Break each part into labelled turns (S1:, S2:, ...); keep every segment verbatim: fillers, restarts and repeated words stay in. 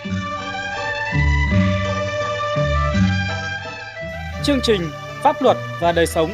S1: Chương trình Pháp luật và đời sống.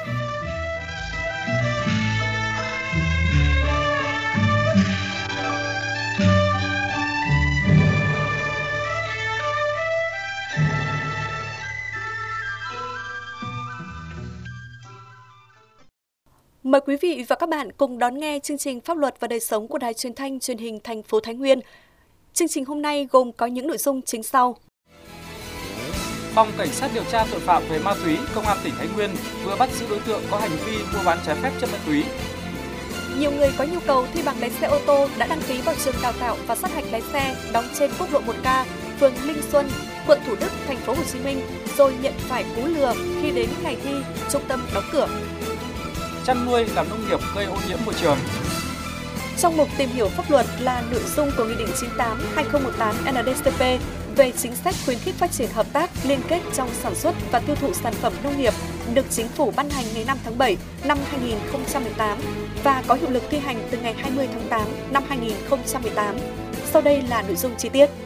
S2: Mời quý vị và các bạn cùng đón nghe chương trình Pháp luật và đời sống của Đài Truyền thanh Truyền hình thành phố Thái Nguyên. Chương trình hôm nay gồm có những nội dung chính sau.
S1: Phòng Cảnh sát điều tra tội phạm về ma túy Công an tỉnh Thái Nguyên vừa bắt giữ đối tượng có hành vi mua bán trái phép chất ma túy.
S2: Nhiều người có nhu cầu thi bằng lái xe ô tô đã đăng ký vào trường đào tạo và sát hạch lái xe đóng trên quốc lộ một K, phường Linh Xuân, quận Thủ Đức, thành phố Hồ Chí Minh, rồi nhận phải cú lừa khi đến ngày thi, trung tâm đóng cửa.
S1: Chăn nuôi làm nông nghiệp gây ô nhiễm môi trường.
S2: Trong mục tìm hiểu pháp luật là nội dung của Nghị định chín mươi tám trên hai nghìn không trăm mười tám N D C P về chính sách khuyến khích phát triển hợp tác liên kết trong sản xuất và tiêu thụ sản phẩm nông nghiệp được Chính phủ ban hành ngày năm tháng bảy năm hai nghìn không trăm mười tám và có hiệu lực thi hành từ ngày hai mươi tháng tám năm hai nghìn không trăm mười tám. Sau đây là nội dung chi tiết.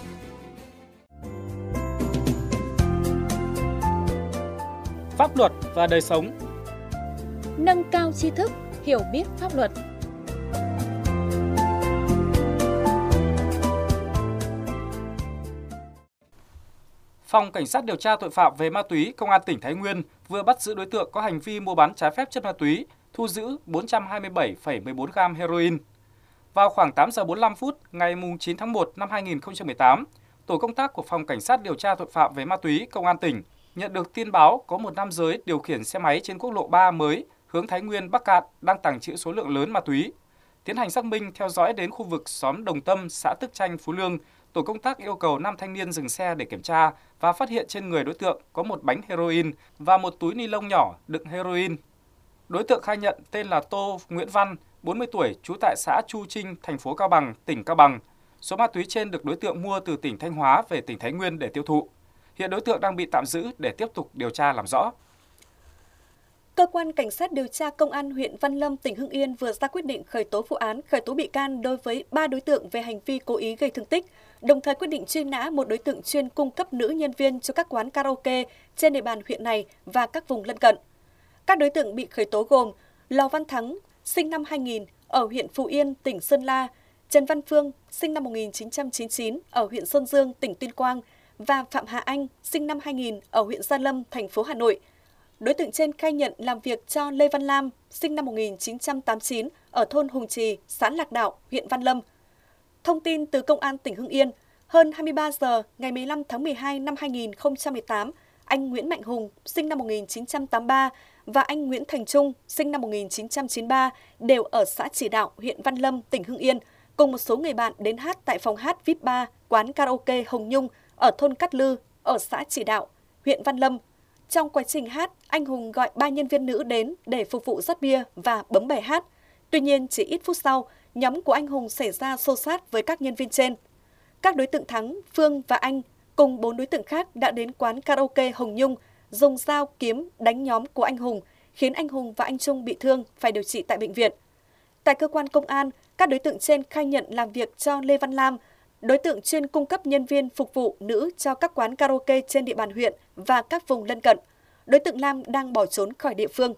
S1: Pháp luật và đời sống.
S3: Nâng cao tri thức, hiểu biết pháp luật.
S1: Phòng Cảnh sát điều tra tội phạm về ma túy Công an tỉnh Thái Nguyên vừa bắt giữ đối tượng có hành vi mua bán trái phép chất ma túy, thu giữ bốn trăm hai mươi bảy phẩy mười bốn gam heroin. Vào khoảng tám giờ bốn mươi lăm phút ngày chín tháng một năm hai nghìn không trăm mười tám, tổ công tác của Phòng Cảnh sát điều tra tội phạm về ma túy Công an tỉnh nhận được tin báo có một nam giới điều khiển xe máy trên quốc lộ ba mới hướng Thái Nguyên Bắc Cạn đang tàng trữ số lượng lớn ma túy. Tiến hành xác minh theo dõi đến khu vực xóm Đồng Tâm, xã Tức Chanh, Phú Lương, tổ công tác yêu cầu nam thanh niên dừng xe để kiểm tra và phát hiện trên người đối tượng có một bánh heroin và một túi ni lông nhỏ đựng heroin. Đối tượng khai nhận tên là Tô Nguyễn Văn, bốn mươi tuổi, trú tại xã Chu Trinh, thành phố Cao Bằng, tỉnh Cao Bằng. Số ma túy trên được đối tượng mua từ tỉnh Thanh Hóa về tỉnh Thái Nguyên để tiêu thụ. Hiện đối tượng đang bị tạm giữ để tiếp tục điều tra làm rõ.
S2: Cơ quan Cảnh sát điều tra Công an huyện Văn Lâm, tỉnh Hưng Yên vừa ra quyết định khởi tố vụ án, khởi tố bị can đối với ba đối tượng về hành vi cố ý gây thương tích, đồng thời quyết định truy nã một đối tượng chuyên cung cấp nữ nhân viên cho các quán karaoke trên địa bàn huyện này và các vùng lân cận. Các đối tượng bị khởi tố gồm Lò Văn Thắng, sinh năm hai nghìn, ở huyện Phú Yên, tỉnh Sơn La, Trần Văn Phương, sinh năm một nghìn chín trăm chín mươi chín, ở huyện Sơn Dương, tỉnh Tuyên Quang, và Phạm Hà Anh, sinh năm hai nghìn, ở huyện Gia Lâm, thành phố Hà Nội. Đối tượng trên khai nhận làm việc cho Lê Văn Lam, sinh năm một nghìn chín trăm tám mươi chín, ở thôn Hùng Trì, xã Lạc Đạo, huyện Văn Lâm. Thông tin từ Công an tỉnh Hưng Yên, hơn hai mươi ba giờ ngày mười lăm tháng mười hai năm hai nghìn không trăm mười tám, anh Nguyễn Mạnh Hùng, sinh năm một nghìn chín trăm tám mươi ba, và anh Nguyễn Thành Trung, sinh năm một nghìn chín trăm chín mươi ba, đều ở xã Chỉ Đạo, huyện Văn Lâm, tỉnh Hưng Yên, cùng một số người bạn đến hát tại phòng hát vi ai pi ba, quán karaoke Hồng Nhung, ở thôn Cát Lư, ở xã Chỉ Đạo, huyện Văn Lâm. Trong quá trình hát, anh Hùng gọi ba nhân viên nữ đến để phục vụ rót bia và bấm bài hát. Tuy nhiên, chỉ ít phút sau, nhóm của anh Hùng xảy ra xô xát với các nhân viên trên. Các đối tượng Thắng, Phương và Anh cùng bốn đối tượng khác đã đến quán karaoke Hồng Nhung, dùng dao kiếm đánh nhóm của anh Hùng, khiến anh Hùng và anh Trung bị thương phải điều trị tại bệnh viện. Tại cơ quan công an, các đối tượng trên khai nhận làm việc cho Lê Văn Lam, đối tượng chuyên cung cấp nhân viên phục vụ nữ cho các quán karaoke trên địa bàn huyện và các vùng lân cận. Đối tượng Lam đang bỏ trốn khỏi địa phương.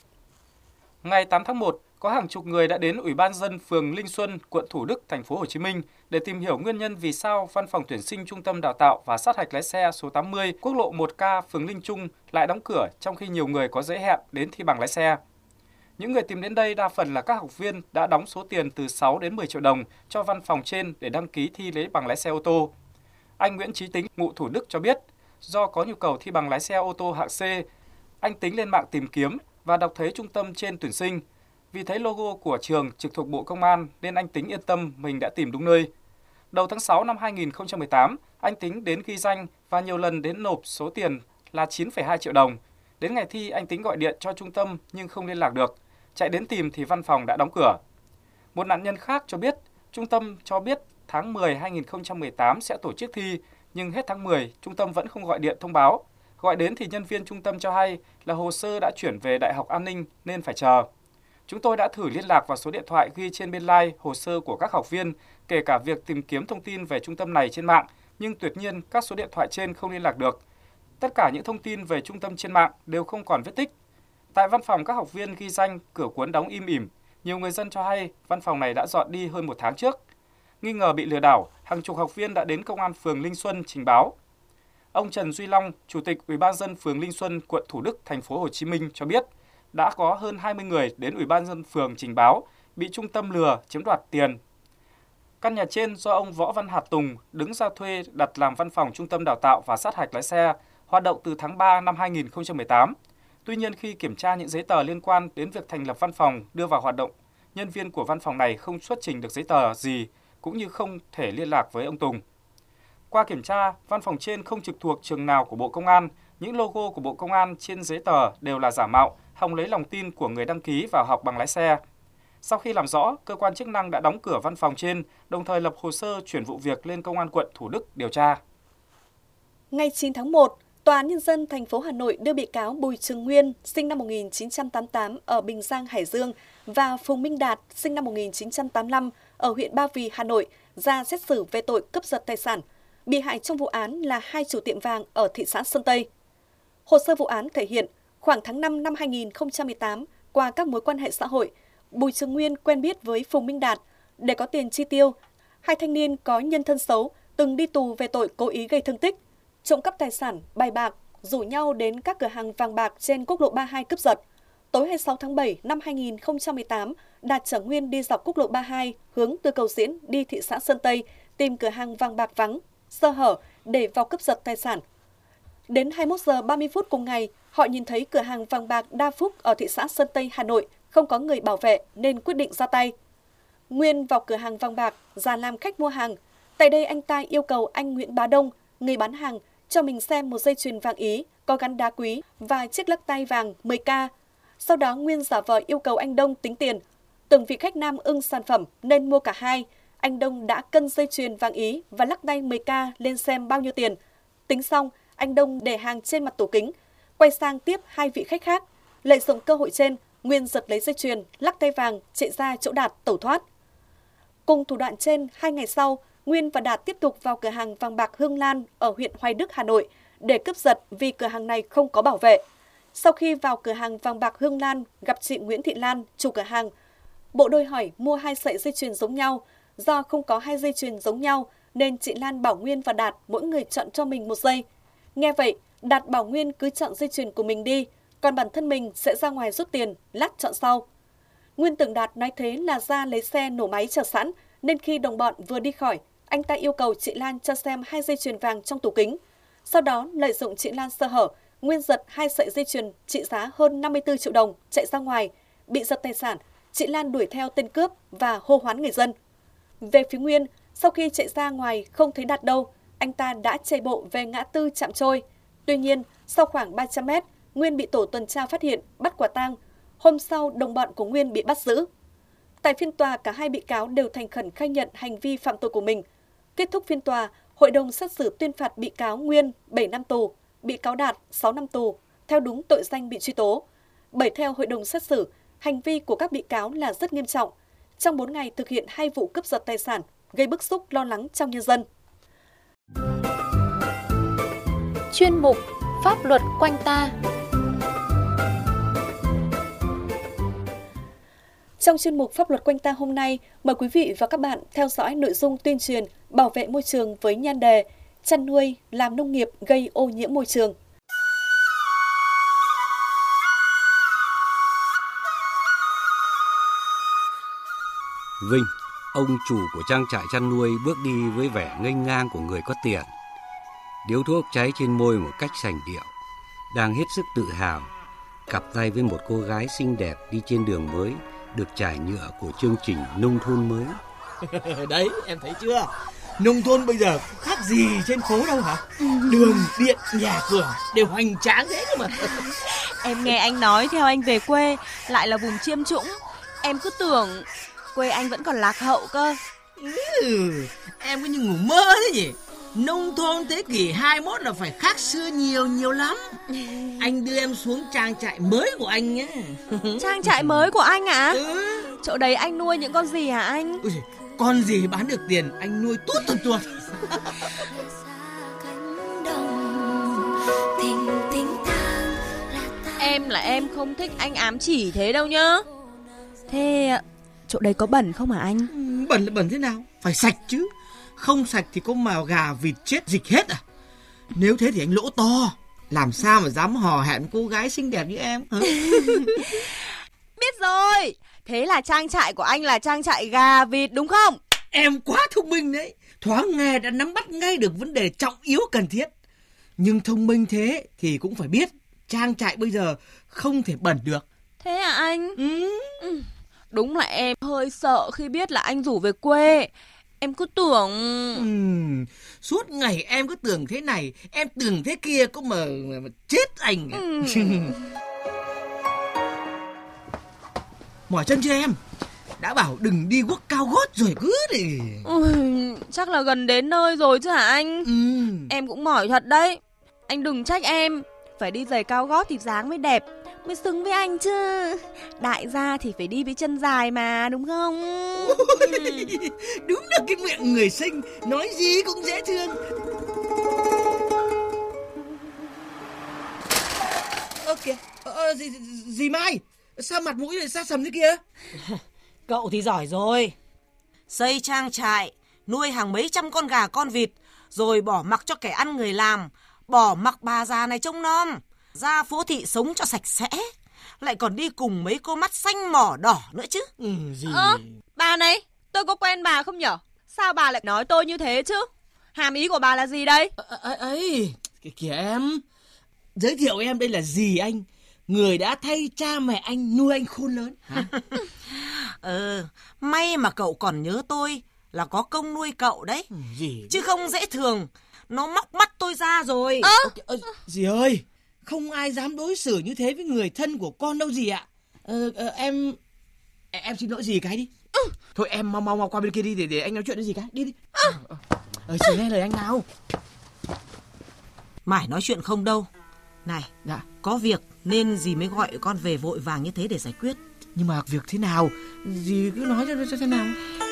S1: Ngày tám tháng một, có hàng chục người đã đến Ủy ban nhân dân phường Linh Xuân, quận Thủ Đức, thành phố Hồ Chí Minh để tìm hiểu nguyên nhân vì sao Văn phòng tuyển sinh Trung tâm Đào tạo và sát hạch lái xe số tám mươi, quốc lộ một K, phường Linh Trung lại đóng cửa trong khi nhiều người có giấy hẹn đến thi bằng lái xe. Những người tìm đến đây đa phần là các học viên đã đóng số tiền từ sáu đến mười triệu đồng cho văn phòng trên để đăng ký thi lấy bằng lái xe ô tô. Anh Nguyễn Chí Tính, ngụ Thủ Đức cho biết, do có nhu cầu thi bằng lái xe ô tô hạng C, anh Tính lên mạng tìm kiếm và đọc thấy trung tâm trên tuyển sinh. Vì thấy logo của trường trực thuộc Bộ Công an nên anh Tính yên tâm mình đã tìm đúng nơi. Đầu tháng sáu năm hai nghìn không trăm mười tám, anh Tính đến ghi danh và nhiều lần đến nộp số tiền là chín phẩy hai triệu đồng. Đến ngày thi, anh Tính gọi điện cho trung tâm nhưng không liên lạc được. Chạy đến tìm thì văn phòng đã đóng cửa. Một nạn nhân khác cho biết, trung tâm cho biết tháng mười năm hai nghìn không trăm mười tám sẽ tổ chức thi, nhưng hết tháng mười, trung tâm vẫn không gọi điện thông báo. Gọi đến thì nhân viên trung tâm cho hay là hồ sơ đã chuyển về Đại học An ninh nên phải chờ. Chúng tôi đã thử liên lạc vào số điện thoại ghi trên biên lai hồ sơ của các học viên, kể cả việc tìm kiếm thông tin về trung tâm này trên mạng, nhưng tuyệt nhiên các số điện thoại trên không liên lạc được. Tất cả những thông tin về trung tâm trên mạng đều không còn vết tích. Tại văn phòng các học viên ghi danh, cửa cuốn đóng im ỉm. Nhiều người dân cho hay văn phòng này đã dọn đi hơn một tháng trước. Nghi ngờ bị lừa đảo, hàng chục học viên đã đến công an phường Linh Xuân trình báo. Ông Trần Duy Long, Chủ tịch Ủy ban nhân dân phường Linh Xuân, quận Thủ Đức, thành phố Hồ Chí Minh cho biết, đã có hơn hai mươi người đến Ủy ban nhân dân phường trình báo bị trung tâm lừa chiếm đoạt tiền. Căn nhà trên do ông Võ Văn Hạt Tùng đứng ra thuê đặt làm văn phòng trung tâm đào tạo và sát hạch lái xe, hoạt động từ tháng ba năm hai nghìn không trăm mười tám. Tuy nhiên, khi kiểm tra những giấy tờ liên quan đến việc thành lập văn phòng đưa vào hoạt động, nhân viên của văn phòng này không xuất trình được giấy tờ gì, cũng như không thể liên lạc với ông Tùng. Qua kiểm tra, văn phòng trên không trực thuộc trường nào của Bộ Công an, những logo của Bộ Công an trên giấy tờ đều là giả mạo, hòng lấy lòng tin của người đăng ký vào học bằng lái xe. Sau khi làm rõ, cơ quan chức năng đã đóng cửa văn phòng trên, đồng thời lập hồ sơ chuyển vụ việc lên Công an quận Thủ Đức điều tra.
S2: Ngày chín tháng một, Tòa án Nhân dân thành phố Hà Nội đưa bị cáo Bùi Trường Nguyên, sinh năm một nghìn chín trăm tám mươi tám ở Bình Giang, Hải Dương và Phùng Minh Đạt, sinh năm một nghìn chín trăm tám mươi lăm ở huyện Ba Vì, Hà Nội ra xét xử về tội cướp giật tài sản. Bị hại trong vụ án là hai chủ tiệm vàng ở thị xã Sơn Tây. Hồ sơ vụ án thể hiện khoảng tháng năm năm hai nghìn không trăm mười tám, qua các mối quan hệ xã hội, Bùi Trường Nguyên quen biết với Phùng Minh Đạt để có tiền chi tiêu. Hai thanh niên có nhân thân xấu, từng đi tù về tội cố ý gây thương tích, trộm cắp tài sản, bài bạc, rủ nhau đến các cửa hàng vàng bạc trên quốc lộ ba mươi hai cướp giật. Tối hai mươi sáu tháng bảy năm hai nghìn không trăm mười tám, Đạt chở Nguyên đi dọc quốc lộ ba mươi hai hướng từ Cầu Diễn đi thị xã Sơn Tây tìm cửa hàng vàng bạc vắng, sơ hở để vào cướp giật tài sản. Đến hai mươi mốt giờ ba mươi phút cùng ngày, họ nhìn thấy cửa hàng vàng bạc Đa Phúc ở thị xã Sơn Tây, Hà Nội không có người bảo vệ nên quyết định ra tay. Nguyên vào cửa hàng vàng bạc giả làm khách mua hàng. Tại đây anh ta yêu cầu anh Nguyễn Bá Đông, người bán hàng, cho mình xem một dây chuyền vàng Ý có gắn đá quý và chiếc lắc tay vàng mười k. Sau đó Nguyên giả vờ yêu cầu anh Đông tính tiền. Tưởng vị khách nam ưng sản phẩm nên mua cả hai. Anh Đông đã cân dây chuyền vàng Ý và lắc tay mười k lên xem bao nhiêu tiền. Tính xong, anh Đông để hàng trên mặt tủ kính, quay sang tiếp hai vị khách khác. Lợi dụng cơ hội trên, Nguyên giật lấy dây chuyền, lắc tay vàng, chạy ra chỗ Đạt tẩu thoát. Cùng thủ đoạn trên, hai ngày sau, Nguyên và Đạt tiếp tục vào cửa hàng vàng bạc Hương Lan ở huyện Hoài Đức, Hà Nội để cướp giật vì cửa hàng này không có bảo vệ. Sau khi vào cửa hàng vàng bạc Hương Lan gặp chị Nguyễn Thị Lan, chủ cửa hàng, bộ đôi hỏi mua hai sợi dây chuyền giống nhau. Do không có hai dây chuyền giống nhau nên chị Lan bảo Nguyên và Đạt mỗi người chọn cho mình một dây. Nghe vậy, Đạt bảo Nguyên cứ chọn dây chuyền của mình đi, còn bản thân mình sẽ ra ngoài rút tiền, lát chọn sau. Nguyên tưởng Đạt nói thế là ra lấy xe nổ máy chờ sẵn, nên khi đồng bọn vừa đi khỏi, anh ta yêu cầu chị Lan cho xem hai dây chuyền vàng trong tủ kính. Sau đó, lợi dụng chị Lan sơ hở, Nguyên giật hai sợi dây chuyền trị giá hơn năm mươi tư triệu đồng, chạy ra ngoài. Bị giật tài sản, chị Lan đuổi theo tên cướp và hô hoán người dân. Về phía Nguyên, sau khi chạy ra ngoài không thấy Đạt đâu, anh ta đã chạy bộ về ngã tư Trạm Trôi. Tuy nhiên, sau khoảng ba trăm mét, Nguyên bị tổ tuần tra phát hiện, bắt quả tang. Hôm sau, đồng bọn của Nguyên bị bắt giữ. Tại phiên tòa, cả hai bị cáo đều thành khẩn khai nhận hành vi phạm tội của mình. Kết thúc phiên tòa, hội đồng xét xử tuyên phạt bị cáo Nguyên bảy năm tù, bị cáo Đạt sáu năm tù, theo đúng tội danh bị truy tố. Bởi theo hội đồng xét xử, hành vi của các bị cáo là rất nghiêm trọng. Trong bốn ngày thực hiện hai vụ cướp giật tài sản, gây bức xúc lo lắng trong nhân dân.
S3: Chuyên mục Pháp luật quanh ta.
S2: Trong chuyên mục Pháp luật quanh ta hôm nay, mời quý vị và các bạn theo dõi nội dung tuyên truyền bảo vệ môi trường với nhan đề chăn nuôi, làm nông nghiệp gây ô nhiễm môi trường.
S4: Vinh, ông chủ của trang trại chăn nuôi bước đi với vẻ nghênh ngang của người có tiền. Điếu thuốc cháy trên môi một cách sành điệu, đang hết sức tự hào, cặp tay với một cô gái xinh đẹp đi trên đường mới được trải nhựa của chương trình nông thôn mới.
S5: Đấy, em thấy chưa? Nông thôn bây giờ khác gì trên phố đâu hả? Đường, điện, nhà cửa đều hoành tráng thế cơ mà.
S6: Em nghe anh nói theo anh về quê lại là vùng chiêm trũng, em cứ tưởng quê anh vẫn còn lạc hậu cơ.
S5: Ừ, em cứ như ngủ mơ thế nhỉ? Nông thôn thế kỷ hai mươi mốt là phải khác xưa nhiều nhiều lắm. Anh đưa em xuống trang trại mới của anh nhé.
S6: Trang trại mới của anh ạ? À?
S5: Ừ.
S6: Chỗ đấy anh nuôi những con gì hả anh?
S5: Ôi, con gì bán được tiền anh nuôi tốt tuột tuột.
S6: Em là em không thích anh ám chỉ thế đâu nhá. Thế chỗ đấy có bẩn không hả anh?
S5: Bẩn là bẩn thế nào? Phải sạch chứ. Không sạch thì có mào gà vịt chết dịch hết à? Nếu thế thì anh lỗ to. Làm sao mà dám hò hẹn cô gái xinh đẹp như em hả?
S6: Biết rồi. Thế là trang trại của anh là trang trại gà vịt đúng không?
S5: Em quá thông minh đấy. Thoáng nghe đã nắm bắt ngay được vấn đề trọng yếu cần thiết. Nhưng thông minh thế thì cũng phải biết trang trại bây giờ không thể bẩn được.
S6: Thế à anh?
S5: Ừ.
S6: Ừ. Đúng là em hơi sợ khi biết là anh rủ về quê. Em cứ tưởng...
S5: Ừ. Suốt ngày em cứ tưởng thế này, em tưởng thế kia, có mà, mà, mà chết anh. Ừ. Mỏi chân chưa em? Đã bảo đừng đi guốc cao gót rồi cứ đi.
S6: Ừ, chắc là gần đến nơi rồi chứ hả anh?
S5: Ừ.
S6: Em cũng mỏi thật đấy. Anh đừng trách em. Phải đi giày cao gót thì dáng mới đẹp, mới xứng với anh chứ. Đại gia thì phải đi với chân dài mà, đúng không?
S5: Ôi, đúng là cái miệng người xinh, nói gì cũng dễ thương. Ơ kìa, ờ, gì, gì Mai? Sao mặt mũi lại xa sầm thế kia?
S7: Cậu thì giỏi rồi. Xây trang trại, nuôi hàng mấy trăm con gà con vịt, rồi bỏ mặc cho kẻ ăn người làm, bỏ mặc bà già này trông nom, ra phố thị sống cho sạch sẽ, lại còn đi cùng mấy cô mắt xanh mỏ đỏ nữa chứ.
S5: Ừ, gì?
S6: Ơ, bà này, tôi có quen bà không nhở? Sao bà lại nói tôi như thế chứ? Hàm ý của bà là gì đây?
S5: À, à, ấy, kìa em, giới thiệu em đây là dì anh, người đã thay cha mẹ anh nuôi anh khôn lớn. Hả?
S7: Ừ, may mà cậu còn nhớ tôi, là có công nuôi cậu đấy.
S5: Ừ, gì?
S7: Chứ không dễ thường, nó móc mắt tôi ra rồi.
S6: Ơ,
S5: à, à, dì ơi, không ai dám đối xử như thế với người thân của con đâu dì ạ. Ờ, à, em, em xin lỗi dì cái đi. Ừ. Thôi em mau mau mau qua bên kia đi để để anh nói chuyện với dì cái. Đi đi. Ờ, à. à. à, dì nghe lời anh nào.
S7: Mải nói chuyện không đâu. Này,
S5: dạ.
S7: Có việc nên dì mới gọi con về vội vàng như thế để giải quyết.
S5: Nhưng mà việc thế nào? Dì cứ nói cho cho thế nào.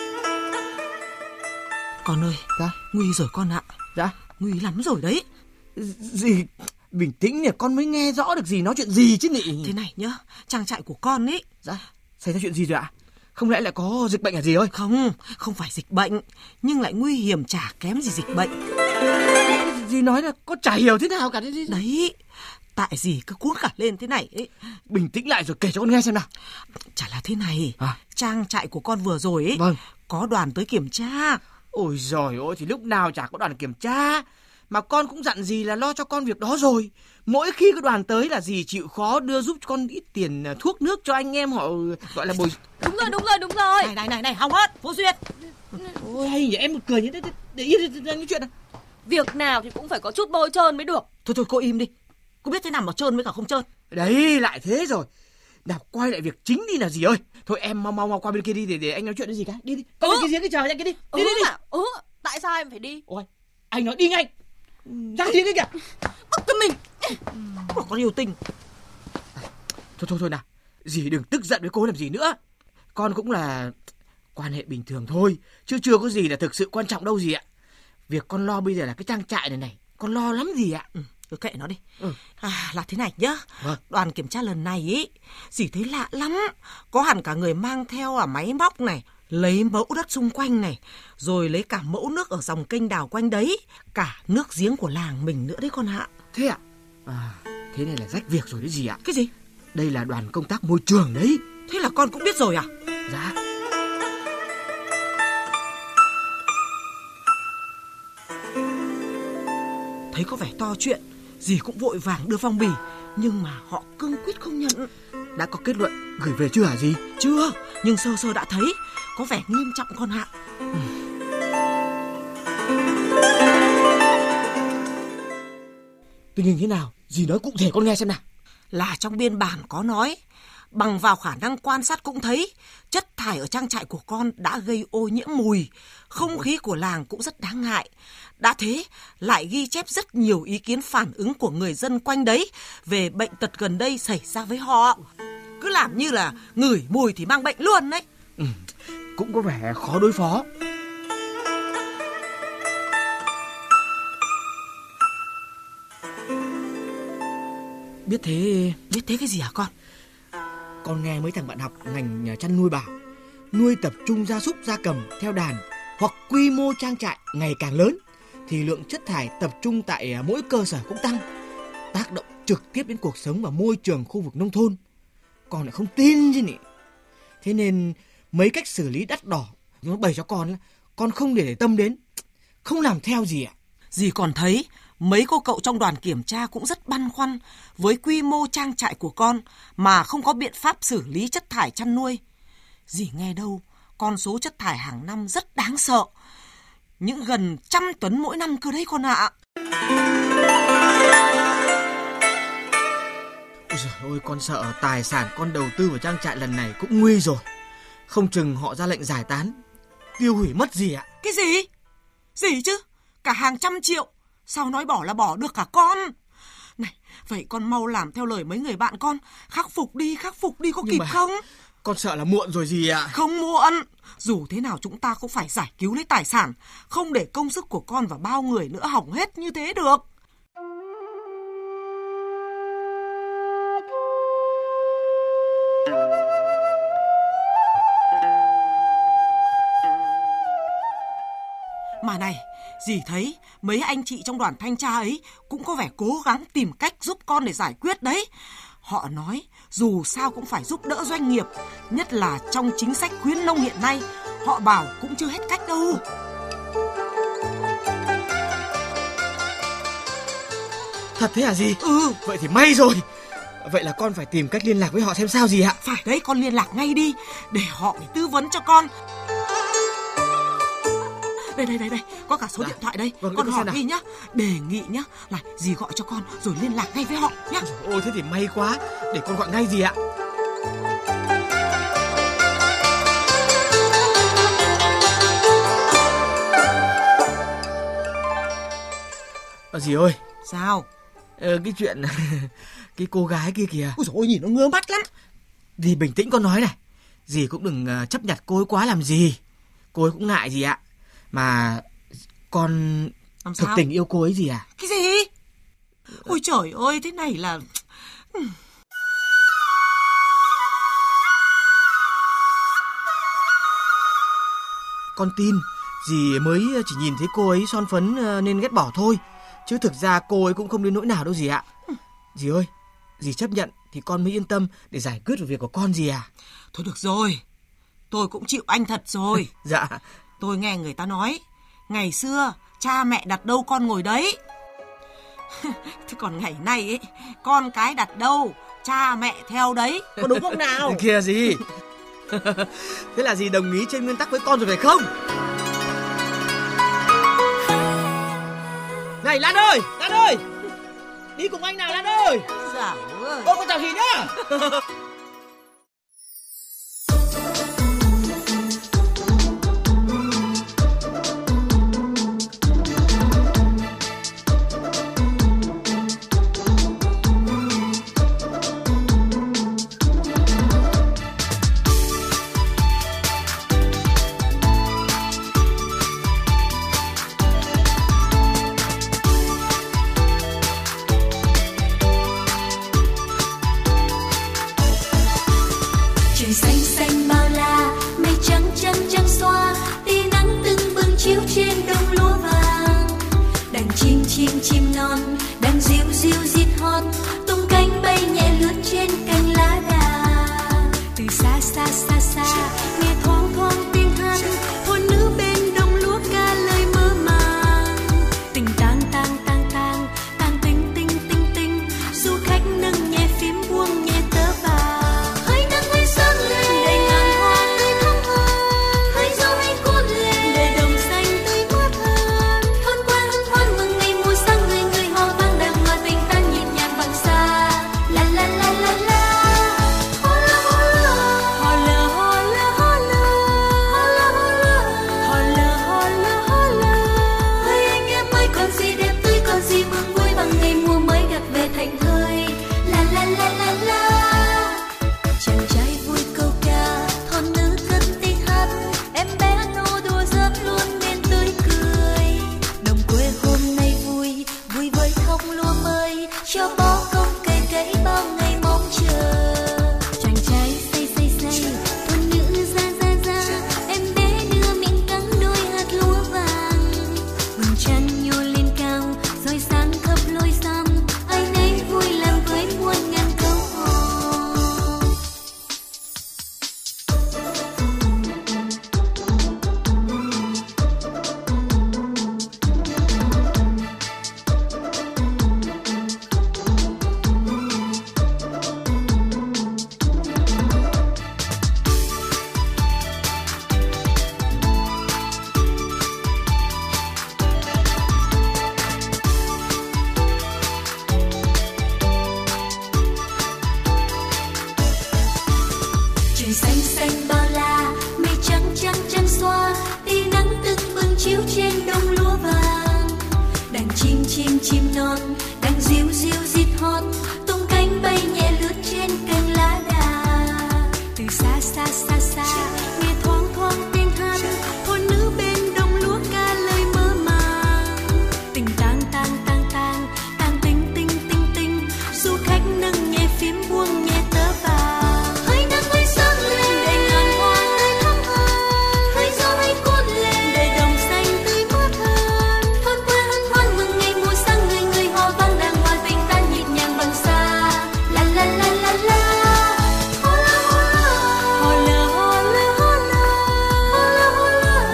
S7: Con ơi,
S5: dạ?
S7: Nguy rồi con ạ.
S5: Dạ?
S7: Nguy lắm rồi đấy.
S5: Dì bình tĩnh nhỉ, con mới nghe rõ được dì nói chuyện gì chứ nhỉ.
S7: Thế này nhá, trang trại của con ấy.
S5: Dạ, xảy ra chuyện gì rồi ạ? Không lẽ lại có dịch bệnh à dì ơi?
S7: Không, không phải dịch bệnh, nhưng lại nguy hiểm chả kém gì dịch bệnh.
S5: Dì nói là con chả hiểu thế nào cả đấy.
S7: Đấy, tại dì cứ cuống cả lên thế này ấy.
S5: Bình tĩnh lại rồi kể cho con nghe xem nào.
S7: Chả là thế này,
S5: à?
S7: Trang trại của con vừa rồi ấy,
S5: vâng.
S7: Có đoàn tới kiểm tra.
S5: Ôi giời ơi, thì lúc nào chả có đoàn kiểm tra. Mà con cũng dặn dì là lo cho con việc đó rồi. Mỗi khi có đoàn tới là dì chịu khó đưa giúp con ít tiền thuốc nước cho anh em họ gọi là bồi.
S6: Đúng rồi, đúng rồi, đúng rồi.
S7: Này, này, này, này, hỏng hết, vô duyên.
S5: Ôi hay nhỉ, em một cười như thế, để yên cái chuyện này.
S6: Việc nào thì cũng phải có chút bôi trơn mới được.
S7: Thôi thôi, cô im đi. Cô biết thế nào mà trơn với cả không trơn.
S5: Đấy, lại thế rồi. Nào, quay lại việc chính đi là gì ơi. Thôi em mau mau mau qua bên kia đi để để anh nói chuyện với gì cả. Đi đi. Có ừ. cái giếng cái chờ anh kia đi. Đi
S6: ừ
S5: đi đi.
S6: À? Ừ, tại sao em phải đi?
S5: Ôi, anh nói đi ngay. Ra giếng cái kìa.
S7: Bắt cho mình. Mà có nhiều tình.
S5: Thôi thôi thôi nào. Dì đừng tức giận với cô làm gì nữa. Con cũng là quan hệ bình thường thôi, chứ chưa có gì là thực sự quan trọng đâu gì ạ. Việc con lo bây giờ là cái trang trại này này. Con lo lắm gì ạ.
S7: Ừ, cứ kệ nó đi.
S5: Ừ.
S7: À, là thế này nhá.
S5: Vâng.
S7: Đoàn kiểm tra lần này ý, dì thấy lạ lắm. Có hẳn cả người mang theo à máy móc này, lấy mẫu đất xung quanh này, rồi lấy cả mẫu nước ở dòng kênh đào quanh đấy, cả nước giếng của làng mình nữa đấy con ạ.
S5: Thế ạ? À, thế này là rách việc rồi đấy gì ạ.
S7: Cái gì?
S5: Đây là đoàn công tác môi trường đấy.
S7: Thế là con cũng biết rồi à?
S5: Dạ.
S7: Thấy có vẻ to chuyện, dì cũng vội vàng đưa phong bì, nhưng mà họ cương quyết không nhận.
S5: Đã có kết luận gửi về chưa hả dì?
S7: Chưa, nhưng sơ sơ đã thấy có vẻ nghiêm trọng con ạ. Ừ.
S5: Tình hình thế nào? Dì nói cụ thể con nghe xem nào.
S7: Là trong biên bản có nói, Bằng vào khả năng quan sát cũng thấy, chất thải ở trang trại của con đã gây ô nhiễm mùi, không khí của làng cũng rất đáng ngại. Đã thế, lại ghi chép rất nhiều ý kiến phản ứng của người dân quanh đấy về bệnh tật gần đây xảy ra với họ. Cứ làm như là ngửi mùi thì mang bệnh luôn đấy.
S5: Ừ, cũng có vẻ khó đối phó. Biết thế...
S7: Biết thế cái gì hả con?
S5: Con nghe mấy thằng bạn học ngành chăn nuôi bảo, nuôi tập trung gia súc gia cầm theo đàn hoặc quy mô trang trại ngày càng lớn thì lượng chất thải tập trung tại mỗi cơ sở cũng tăng, tác động trực tiếp đến cuộc sống và môi trường khu vực nông thôn. Con lại không tin chứ nhỉ. Thế nên mấy cách xử lý đắt đỏ nó bày cho con, con không để, để tâm đến, không làm theo gì ạ.
S7: Dì còn thấy mấy cô cậu trong đoàn kiểm tra cũng rất băn khoăn với quy mô trang trại của con mà không có biện pháp xử lý chất thải chăn nuôi. Dì nghe đâu, con số chất thải hàng năm rất đáng sợ, những gần trăm tấn mỗi năm cơ đấy con ạ.
S5: Ôi giời ơi, con sợ tài sản con đầu tư vào trang trại lần này cũng nguy rồi. Không chừng họ ra lệnh giải tán, tiêu hủy mất gì ạ.
S7: Cái gì? Gì chứ? Cả hàng trăm triệu. Sao nói bỏ là bỏ được cả con? Này, vậy con mau làm theo lời mấy người bạn con, khắc phục đi, khắc phục đi, có
S5: Nhưng
S7: kịp
S5: mà
S7: không?
S5: Con sợ là muộn rồi gì ạ.
S7: Không muộn. Dù thế nào chúng ta cũng phải giải cứu lấy tài sản, không để công sức của con và bao người nữa hỏng hết như thế được. Mà này, dì thấy mấy anh chị trong đoàn thanh tra ấy cũng có vẻ cố gắng tìm cách giúp con để giải quyết đấy. Họ nói dù sao cũng phải giúp đỡ doanh nghiệp, nhất là trong chính sách khuyến nông hiện nay, họ bảo cũng chưa hết cách đâu.
S5: Thật thế hả dì?
S7: Ừ.
S5: Vậy thì may rồi. Vậy là con phải tìm cách liên lạc với họ xem sao gì ạ?
S7: Phải đấy, con liên lạc ngay đi để họ để tư vấn cho con. Đây đây đây đây, có cả số
S5: dạ.
S7: điện thoại đây.
S5: Vâng,
S7: con hỏi đi nhá, đề nghị nhá là dì gọi cho con rồi liên lạc ngay với họ nhá.
S5: Ôi thế thì may quá, để con gọi ngay dì ạ. À, dì ơi.
S7: Sao?
S5: Ờ, cái chuyện cái cô gái kia kìa.
S7: Ôi dồi ôi, nhìn nó ngứa mắt lắm.
S5: Dì bình tĩnh con nói này, dì cũng đừng uh, chấp nhặt cô ấy quá làm gì. Cô ấy cũng ngại gì ạ. Mà con thực tình yêu cô ấy gì à?
S7: Cái gì? Ôi trời ơi, thế này là...
S5: Con tin, dì mới chỉ nhìn thấy cô ấy son phấn nên ghét bỏ thôi. Chứ thực ra cô ấy cũng không đến nỗi nào đâu dì ạ. Dì ơi, dì chấp nhận thì con mới yên tâm để giải quyết được việc của con dì à.
S7: Thôi được rồi, tôi cũng chịu anh thật rồi.
S5: Dạ.
S7: Tôi nghe người ta nói, ngày xưa cha mẹ đặt đâu con ngồi đấy. Thế còn ngày nay ấy, con cái đặt đâu, cha mẹ theo đấy. Có đúng không nào?
S5: Kìa dì. Thế là dì đồng ý trên nguyên tắc với con rồi phải không? Này Lan ơi, Lan ơi, đi cùng anh nào Lan ơi.
S7: Dạ ơi.
S5: Ô, con chào dì nhá.
S8: cho bó công cây cấy bao ngày mong chờ. Chàng trai say say say, thôn nữ ra ra ra, em bé đưa miệng cắn đôi hạt lúa vàng. Vầng trăng nhô lên cao, rồi sáng khắp lối xóm, ai nấy vui làm với muôn ngàn câu hò. Trời xanh xanh bao la, mây trắng trắng trắng xóa, tia nắng tưng bừng chiếu trên đồng lúa vàng. Đàn chim chim chim non đang ríu ríu rít hót, tung cánh bay nhẹ lướt trên cành lá đà. Từ xa xa xa xa nghe thoáng thoáng tiếng hát, thôn nữ bên đồng lúa ca lời mơ màng. Tình tang tang tang tang tang tinh tinh tinh tinh, du khách nâng nhẹ phím buông nhẹ tơ vàng. Hãy nắng hãy sáng lên để ngàn hoa tươi thắm hơn, hãy gió hãy cuốn lên để đồng xanh tươi mát hơn. Thôn quê hân hoan mừng ngày mùa sang, người người hò vang đàng hoa tình tan nhịp nhàng bằng xa. La la la la la. Hò la hò la hò la hò la hò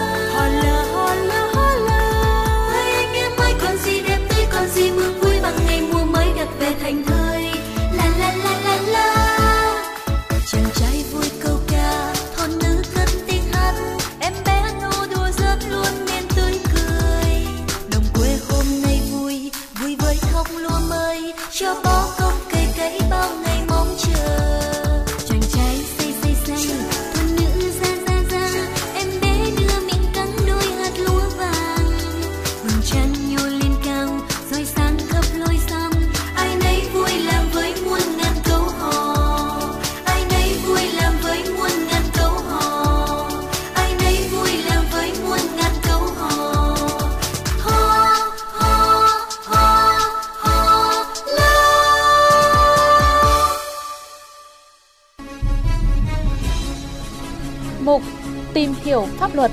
S8: la hò la hò la. Hỡi anh em ơi, còn gì đẹp tươi, còn gì mừng vui bằng ngày mùa mới gặt về thành thơi. La la la la la. Chàng trai vui câu ca, thôn nữ cất tiếng hát, em bé nô đùa rất luôn miền tươi cười. Đồng quê hôm nay vui, vui với khóc lúa mới, cho bó công cây cấy bao ngày mong chờ. Chàng trai say say say, thôn nữ ra ra ra, em bé đưa miệng cắn đôi hạt lúa vàng. Vầng trăng nhô lên cao, rồi sáng khắp lối xóm, ai nấy vui làm với muôn ngàn câu hò. Ai nấy vui làm với muôn ngàn câu hò. Ai nấy vui làm với muôn ngàn câu hò. Hò hò hò hò la.
S3: Mục tìm hiểu pháp luật.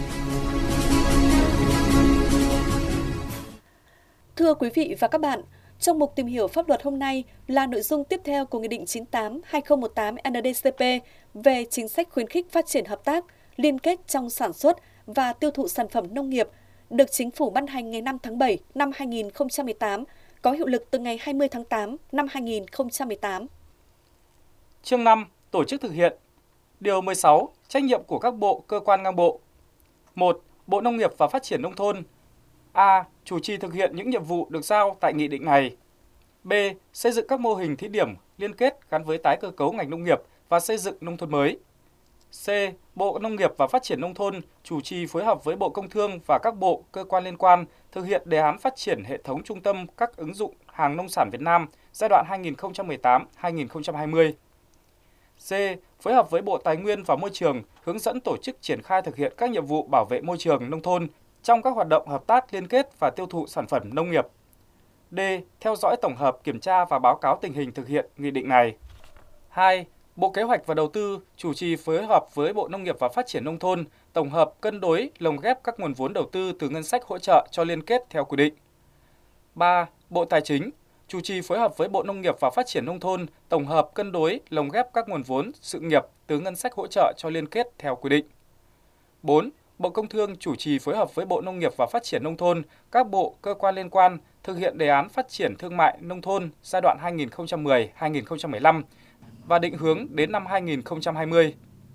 S2: Thưa quý vị và các bạn, trong mục tìm hiểu pháp luật hôm nay là nội dung tiếp theo của Nghị định chín mươi tám hai không một tám N D C P về chính sách khuyến khích phát triển hợp tác, liên kết trong sản xuất và tiêu thụ sản phẩm nông nghiệp, được Chính phủ ban hành ngày năm tháng bảy năm hai nghìn không trăm mười tám, có hiệu lực từ ngày hai mươi tháng tám năm hai nghìn không trăm mười tám.
S1: Chương năm. Tổ chức thực hiện. Điều mười sáu. Trách nhiệm của các bộ, cơ quan ngang bộ. một. Bộ Nông nghiệp và Phát triển Nông thôn. A. Chủ trì thực hiện những nhiệm vụ được giao tại nghị định này. B. Xây dựng các mô hình thí điểm liên kết gắn với tái cơ cấu ngành nông nghiệp và xây dựng nông thôn mới. C. Bộ Nông nghiệp và Phát triển Nông thôn chủ trì phối hợp với Bộ Công Thương và các bộ, cơ quan liên quan thực hiện đề án phát triển hệ thống trung tâm các ứng dụng hàng nông sản Việt Nam giai đoạn hai nghìn không trăm mười tám đến hai nghìn không trăm hai mươi. C. Phối hợp với Bộ Tài nguyên và Môi trường hướng dẫn tổ chức triển khai thực hiện các nhiệm vụ bảo vệ môi trường nông thôn trong các hoạt động hợp tác liên kết và tiêu thụ sản phẩm nông nghiệp. D. Theo dõi tổng hợp, kiểm tra và báo cáo tình hình thực hiện nghị định này. hai. Bộ Kế hoạch và Đầu tư chủ trì phối hợp với Bộ Nông nghiệp và Phát triển Nông thôn tổng hợp, cân đối, lồng ghép các nguồn vốn đầu tư từ ngân sách hỗ trợ cho liên kết theo quy định. ba. Bộ Tài chính chủ trì phối hợp với Bộ Nông nghiệp và Phát triển Nông thôn tổng hợp, cân đối, lồng ghép các nguồn vốn sự nghiệp từ ngân sách hỗ trợ cho liên kết theo quy định. bốn. Bộ Công Thương chủ trì phối hợp với Bộ Nông nghiệp và Phát triển Nông thôn, các bộ, cơ quan liên quan thực hiện đề án phát triển thương mại nông thôn giai đoạn hai nghìn không trăm mười đến hai nghìn không trăm mười lăm và định hướng đến năm hai nghìn không trăm hai mươi.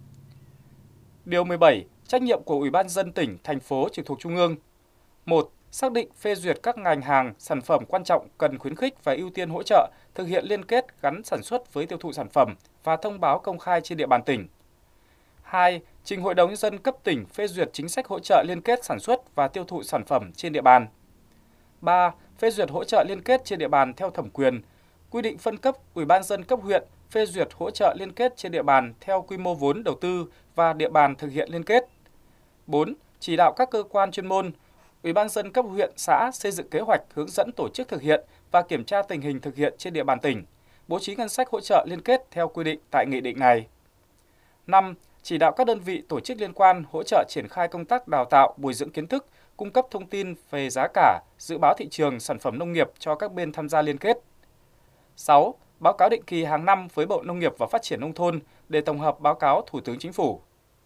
S1: Điều mười bảy. Trách nhiệm của Ủy ban nhân dân tỉnh, thành phố trực thuộc Trung ương. một. Xác định phê duyệt các ngành hàng, sản phẩm quan trọng cần khuyến khích và ưu tiên hỗ trợ, thực hiện liên kết gắn sản xuất với tiêu thụ sản phẩm và thông báo công khai trên địa bàn tỉnh. hai. Trình Hội đồng Nhân dân cấp tỉnh phê duyệt chính sách hỗ trợ liên kết sản xuất và tiêu thụ sản phẩm trên địa bàn. ba. Phê duyệt hỗ trợ liên kết trên địa bàn theo thẩm quyền, quy định phân cấp Ủy ban nhân dân cấp huyện phê duyệt hỗ trợ liên kết trên địa bàn theo quy mô vốn đầu tư và địa bàn thực hiện liên kết. bốn. Chỉ đạo các cơ quan chuyên môn, Ủy ban nhân dân cấp huyện, xã xây dựng kế hoạch hướng dẫn tổ chức thực hiện và kiểm tra tình hình thực hiện trên địa bàn tỉnh, bố trí ngân sách hỗ trợ liên kết theo quy định tại nghị định này. năm. Chỉ đạo các đơn vị tổ chức liên quan hỗ trợ triển khai công tác đào tạo, bồi dưỡng kiến thức, cung cấp thông tin về giá cả, dự báo thị trường sản phẩm nông nghiệp cho các bên tham gia liên kết. sáu. Báo cáo định kỳ hàng năm với Bộ Nông nghiệp và Phát triển Nông thôn để tổng hợp báo cáo Thủ tướng Chính phủ.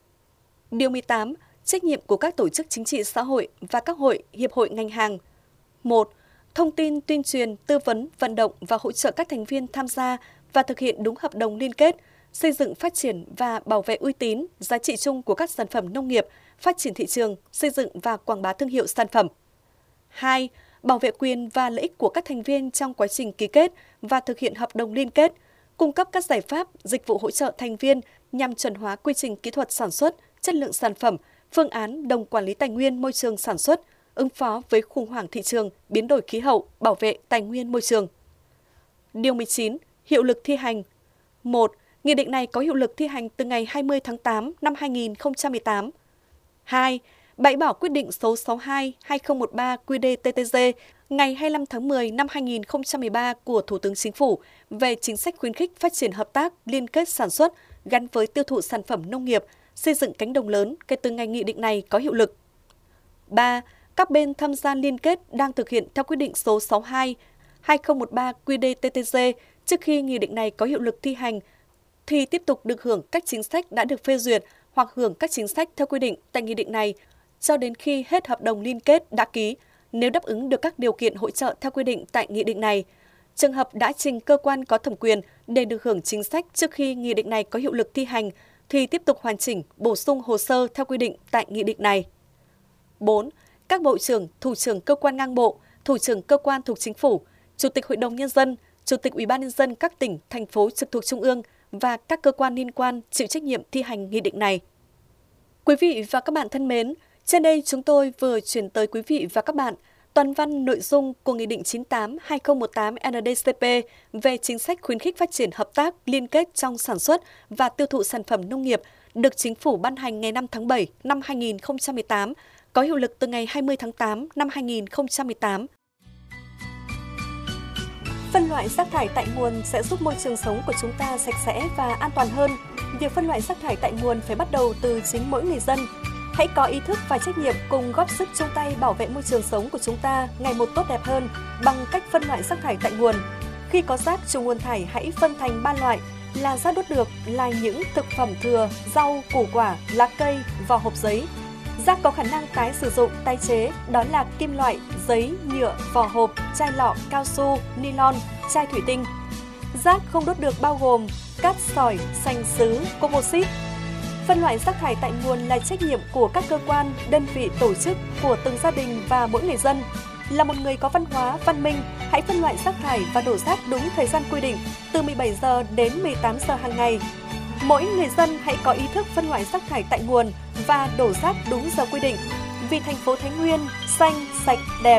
S2: Điều mười tám. Trách nhiệm của các tổ chức chính trị xã hội và các hội, hiệp hội ngành hàng. một. Thông tin, tuyên truyền, tư vấn, vận động và hỗ trợ các thành viên tham gia và thực hiện đúng hợp đồng liên kết, xây dựng, phát triển và bảo vệ uy tín, giá trị chung của các sản phẩm nông nghiệp, phát triển thị trường, xây dựng và quảng bá thương hiệu sản phẩm. hai. Bảo vệ quyền và lợi ích của các thành viên trong quá trình ký kết và thực hiện hợp đồng liên kết, cung cấp các giải pháp, dịch vụ hỗ trợ thành viên nhằm chuẩn hóa quy trình kỹ thuật sản xuất, chất lượng sản phẩm, phương án đồng quản lý tài nguyên môi trường sản xuất, ứng phó với khủng hoảng thị trường, biến đổi khí hậu, bảo vệ tài nguyên môi trường. Điều mười chín. Hiệu lực thi hành. một. Nghị định này có hiệu lực thi hành từ ngày hai mươi tháng tám năm hai nghìn không trăm mười tám. hai. Bãi bỏ quyết định số sáu mươi hai trên hai nghìn không trăm mười ba quy đê tê tê giê ngày hai mươi lăm tháng mười năm hai nghìn không trăm mười ba của Thủ tướng Chính phủ về chính sách khuyến khích phát triển hợp tác, liên kết sản xuất gắn với tiêu thụ sản phẩm nông nghiệp, xây dựng cánh đồng lớn kể từ ngày nghị định này có hiệu lực. ba. Các bên tham gia liên kết đang thực hiện theo quyết định số sáu mươi hai trên hai nghìn không trăm mười ba quy đê tê tê giê trước khi nghị định này có hiệu lực thi hành thì tiếp tục được hưởng các chính sách đã được phê duyệt hoặc hưởng các chính sách theo quy định tại nghị định này cho đến khi hết hợp đồng liên kết đã ký nếu đáp ứng được các điều kiện hỗ trợ theo quy định tại nghị định này. Trường hợp đã trình cơ quan có thẩm quyền để được hưởng chính sách trước khi nghị định này có hiệu lực thi hành thì tiếp tục hoàn chỉnh, bổ sung hồ sơ theo quy định tại nghị định này. bốn. Các bộ trưởng, thủ trưởng cơ quan ngang bộ, thủ trưởng cơ quan thuộc Chính phủ, Chủ tịch Hội đồng Nhân dân, Chủ tịch Ủy ban Nhân dân các tỉnh, thành phố trực thuộc Trung ương và các cơ quan liên quan chịu trách nhiệm thi hành nghị định này. Quý vị và các bạn thân mến, trên đây chúng tôi vừa chuyển tới quý vị và các bạn toàn văn nội dung của Nghị định chín mươi tám trên hai nghìn không trăm mười tám en đê cê pê về chính sách khuyến khích phát triển hợp tác, liên kết trong sản xuất và tiêu thụ sản phẩm nông nghiệp được Chính phủ ban hành ngày năm tháng bảy năm hai nghìn không trăm mười tám, có hiệu lực từ ngày hai mươi tháng tám năm hai nghìn không trăm mười tám. Phân loại rác thải tại nguồn sẽ giúp môi trường sống của chúng ta sạch sẽ và an toàn hơn. Việc phân loại rác thải tại nguồn phải bắt đầu từ chính mỗi người dân. Hãy có ý thức và trách nhiệm cùng góp sức chung tay bảo vệ môi trường sống của chúng ta ngày một tốt đẹp hơn bằng cách phân loại rác thải tại nguồn. Khi có rác chủ nguồn thải hãy phân thành ba loại là rác đốt được là những thực phẩm thừa, rau, củ quả, lá cây, vỏ hộp giấy. Rác có khả năng tái sử dụng, tái chế đó là kim loại, giấy, nhựa, vỏ hộp, chai lọ, cao su, nylon, chai thủy tinh. Rác không đốt được bao gồm cát sỏi, sành sứ, composite. Phân loại rác thải tại nguồn là trách nhiệm của các cơ quan, đơn vị, tổ chức, của từng gia đình và mỗi người dân. Là một người có văn hóa, văn minh, hãy phân loại rác thải và đổ rác đúng thời gian quy định, từ mười bảy giờ đến mười tám giờ hàng ngày. Mỗi người dân hãy có ý thức phân loại rác thải tại nguồn và đổ rác đúng giờ quy định. Vì thành phố Thái Nguyên xanh, sạch, đẹp.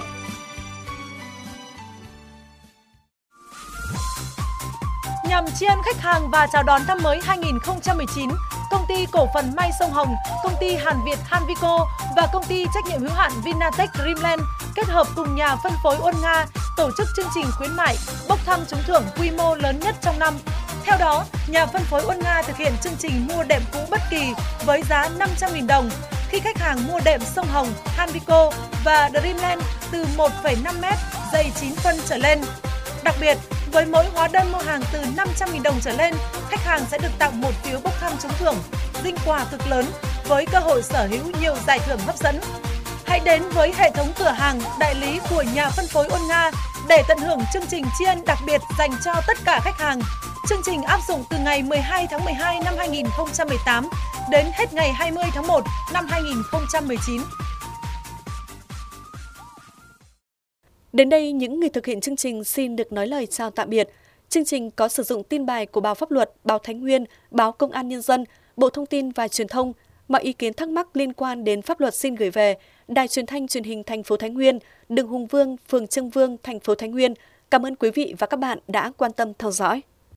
S9: Nhằm tri ân khách hàng và chào đón năm mới hai nghìn không trăm mười chín, Công ty Cổ phần May Sông Hồng, Công ty Hàn Việt Hanvico và Công ty Trách nhiệm hữu hạn Vinatech Dreamland kết hợp cùng nhà phân phối Uôn Nga tổ chức chương trình khuyến mại bốc thăm trúng thưởng quy mô lớn nhất trong năm. Theo đó, nhà phân phối Uôn Nga thực hiện chương trình mua đệm cũ bất kỳ với giá năm trăm nghìn đồng khi khách hàng mua đệm Sông Hồng, Hanvico và Dreamland từ một phẩy năm mét, dày chín phân trở lên. Đặc biệt, với mỗi hóa đơn mua hàng từ năm trăm nghìn đồng trở lên, khách hàng sẽ được tặng một phiếu bốc thăm trúng thưởng, dinh quà cực lớn với cơ hội sở hữu nhiều giải thưởng hấp dẫn. Hãy đến với hệ thống cửa hàng, đại lý của nhà phân phối Uôn Nga để tận hưởng chương trình tri ân đặc biệt dành cho tất cả khách hàng. Chương trình áp dụng từ ngày mười hai tháng mười hai năm hai nghìn không trăm mười tám đến hết ngày hai mươi tháng một năm hai nghìn không trăm mười chín.
S2: Đến đây, những người thực hiện chương trình xin được nói lời chào tạm biệt. Chương trình có sử dụng tin bài của Báo Pháp luật, Báo Thái Nguyên, Báo Công an Nhân dân, Bộ Thông tin và Truyền thông. Mọi ý kiến thắc mắc liên quan đến pháp luật xin gửi về Đài Truyền thanh Truyền hình thành phố Thái Nguyên, đường Hùng Vương, phường Trương Vương, thành phố Thái Nguyên. Cảm ơn quý vị và các bạn đã quan tâm theo dõi.